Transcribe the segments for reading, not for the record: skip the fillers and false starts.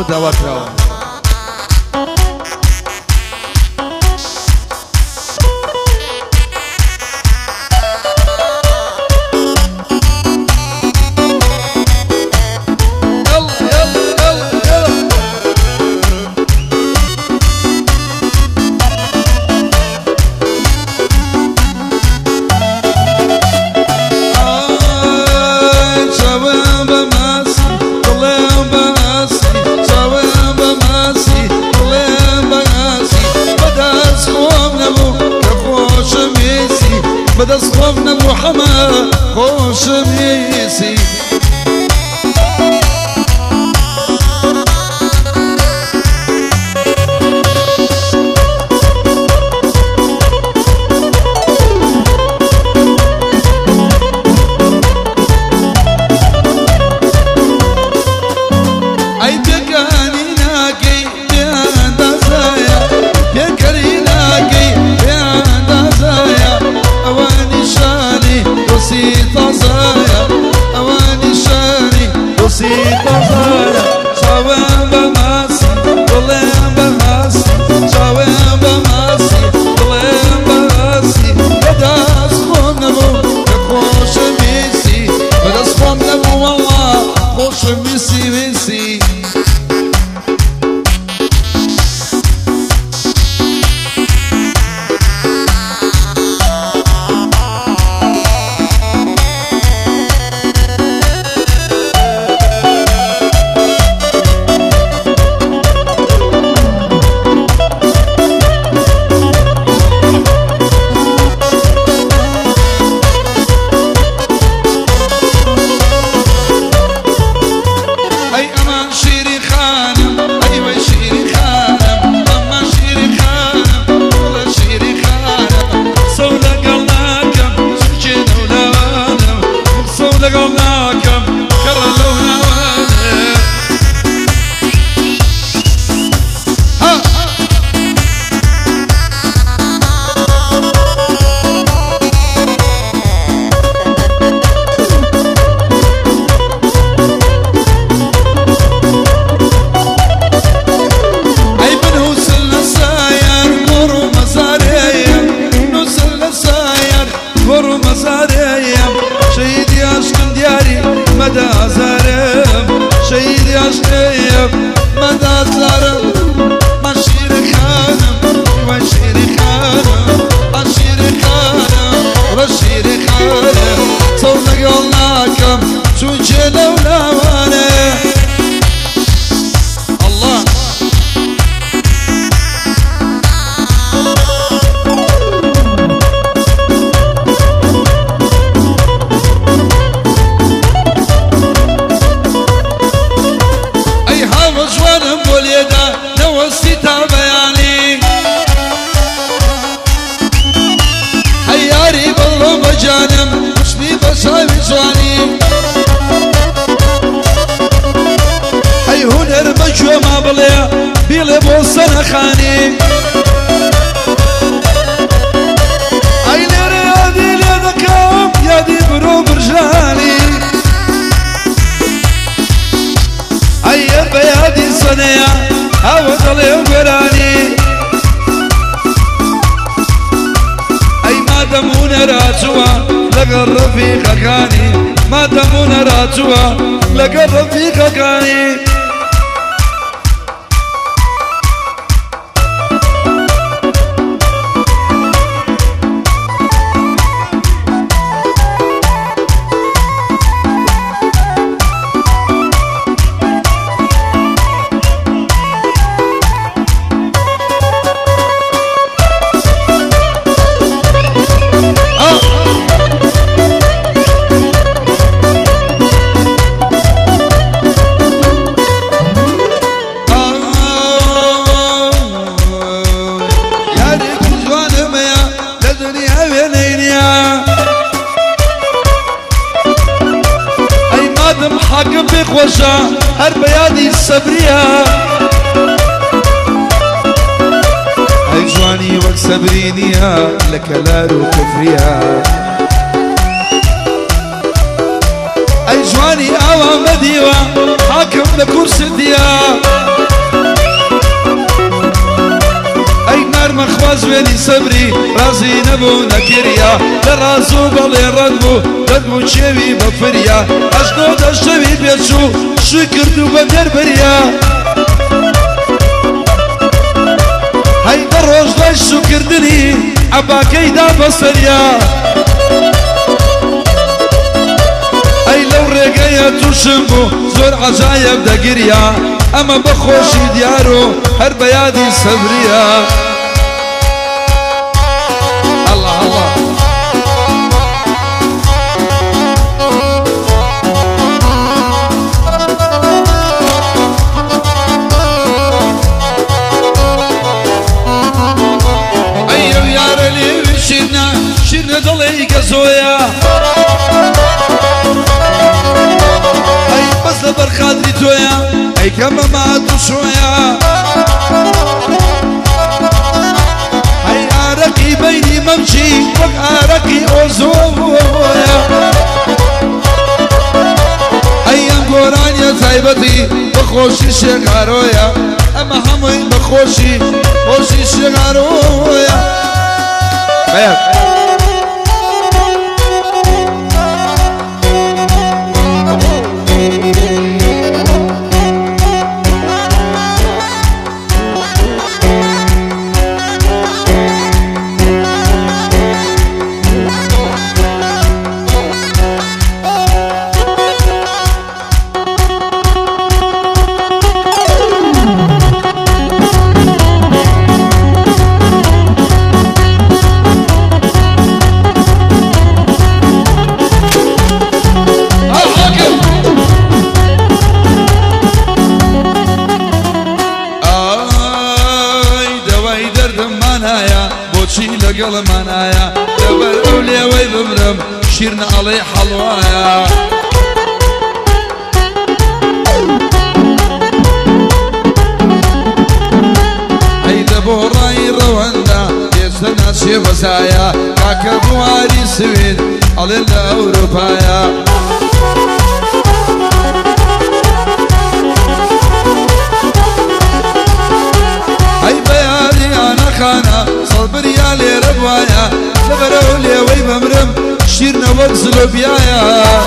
داواکراوە بدست خوفنا محمد خوش میسی ای بگانی ناگی بیاندازایا بگری ناگی بیاندازایا اوانی شانی دوستی تازایا اوانی شانی دوستی تازایا شاوم بماسی دلم بماسی شاوم بماسی دلم بماسی بدست خون نبو خوش میسی بدست خون نبو والله خوش میسی میسی شهيدي عشقيم مدى زارم مشيري خانم وشيري خانم عشيري خانم رشيري خانم صولك يولناكم شو جلو لوانه الله جانم مش بي بشاي جواني اي هنر مجوى ما بليا بيلي بوسنا خاني اي نري يادي ليدكم يادي برو برجاني اي بيادي صنيا هوا ضلي وقراني دمون راجوا لقى الرفيق كاني ما دمون راجوا لقى الرفيق كاني حاكم بخوشا هر بيادي الصبرية اي جواني وك صبرينيها لك لارو كفريها اي جواني اوام بديوة حاكم لكرسي ديا مخواز وێنی سەبری ڕازی نەبوو نەکریا لە ڕاز و بەڵێ ڕەت بوو دەربوو چێوی بەفریا ئەشنۆ دەشتەوی پێچوو شوی کرد و بە دەربەریا هەیدە ڕۆژ لای شوکردنی عەباکەیدا بەسەریا ئەی لەو ڕێگەیە تووشم بوو زۆر عەجایب دەگریا ئەمە بەخۆشی دیار و هەر بە یادی سەبریە الله الله ئەیەو یارە لێوی شیرنە شیرنە دڵی گەزۆیە ئەی بەس لەبەر خاتری تۆیە ئەی کەمە ماتوشۆیە ئەی ئارەقی بەینی مەمچی وەک ئارەقی ئۆزۆیە ئەی ئەم گۆرانیە تایبەتی بەخۆشی شێغارۆیە ئەمە هەمووی بەخۆشی خۆشی شێغارۆیە لەگەڵمانایە لەبەر ئەو لێوەی بمرم شیرنە ئەڵێ حەڵوایە ئەی لە بۆ ڕای ڕەوەندا ئێستا ناچێ بەزایە کاکە بواری سوید ئەڵێ لە ئەوروپایە ئەی بەیاری ئانەخانە سەڵبریا لێرە بوایە لەبەرەو لێوەی بەمرم شیرنە وەک زلۆبیایە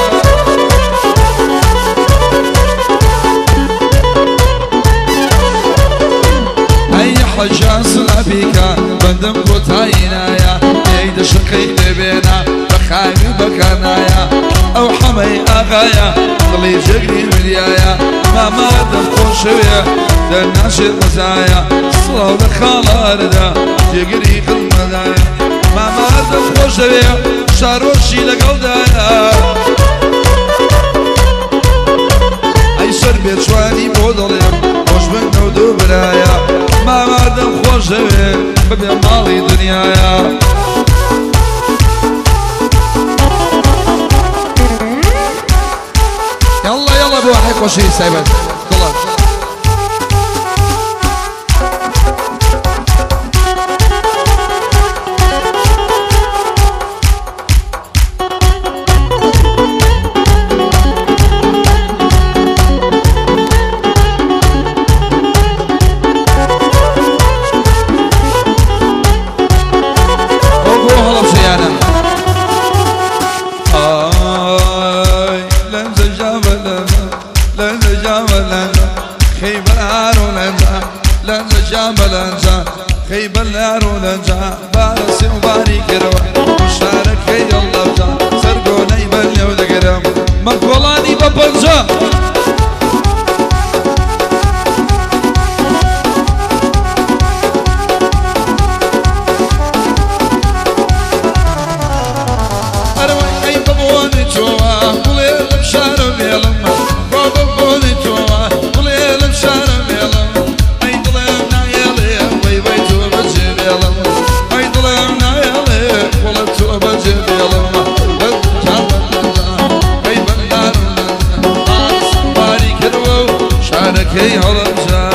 ئەی حەجان سڵابیکە بەندم بۆ تاینایە ئەی دەشقەی دەبێنە بەخاوی بەکارنایە ئەو حەمەی ئاغایە دڵی جەگری مریایە ماما دەمخۆشەوێ دەرناشێت مەزایە سڵاو لە خاڵاردا جێگری قڵمەدایە ماما دەمخۆشەوێ شارۆشی لەگەڵدایە ئەی سەر بێچوانی بۆ دڵێم خۆش بنە و دوو برایە ماما دەمخۆشەوێ ببێ ماڵی دنیایە يلا يلا بو حي خوشي سايبت يلا خيبر لارولنجا بارسي وباري كروا شارك كي الله بجا سرقوني بلي ودقرم مقولاني ببنجا أروي كي ببوني جوا قولي بشارة بيلما بابوني جوا قولي بشارة بيلما كي هرجع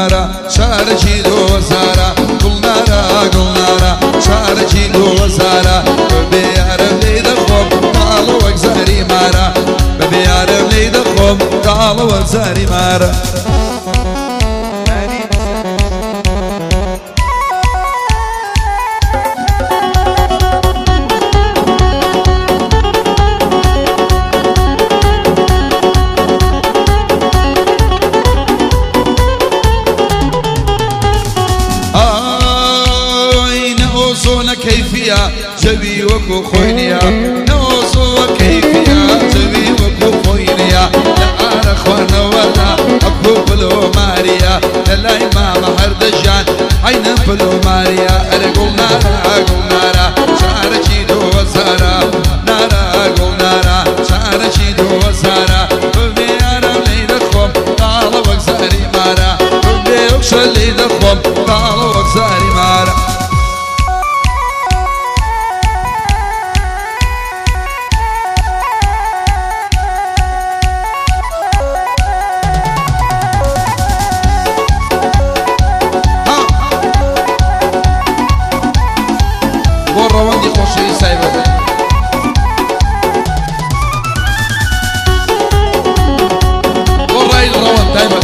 نارا شارجي دوزارا قل نارا شارجي دوزارا ببيارم ليد الخوم طالو وكزاري مارا ببيارم ليد الخوم طالو وكزاري مارا كيفية جبي وكو خوينيا نوصو كيفية جبي وكو خوينيا لا أنا خوانا ولا أكو بلو ماريا لا إمام هردجان عين بلو ماريا أرقل نارا شارجي دو وزارا نارا قل نارا شارجي دو وزارا ببيارا ليد الخوم طالو وكزاري مارا ببيوكش ليد الخوم طالو وكزاري مارا روندي خوشي سايبه والراي الروند دايما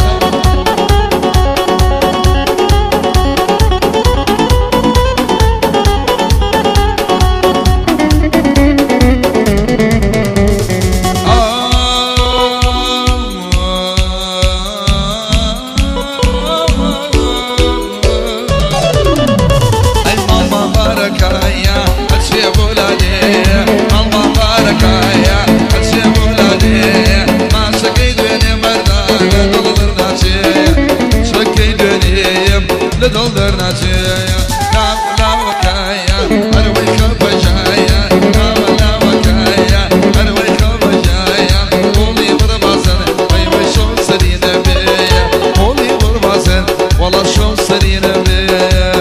لدلدر ناجيا لا وكايا أروي خبجايا لا وكايا أروي خبجايا قولي بربازن وي شو سرينا بيا قولي بربازن والله شو سرينا بيا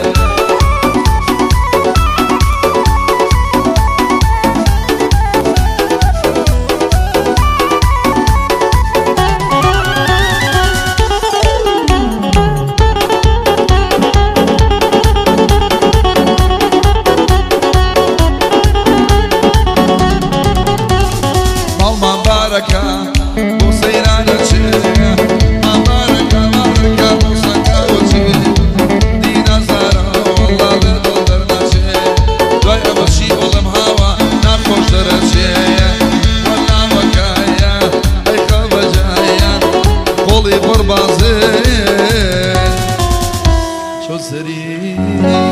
شو سري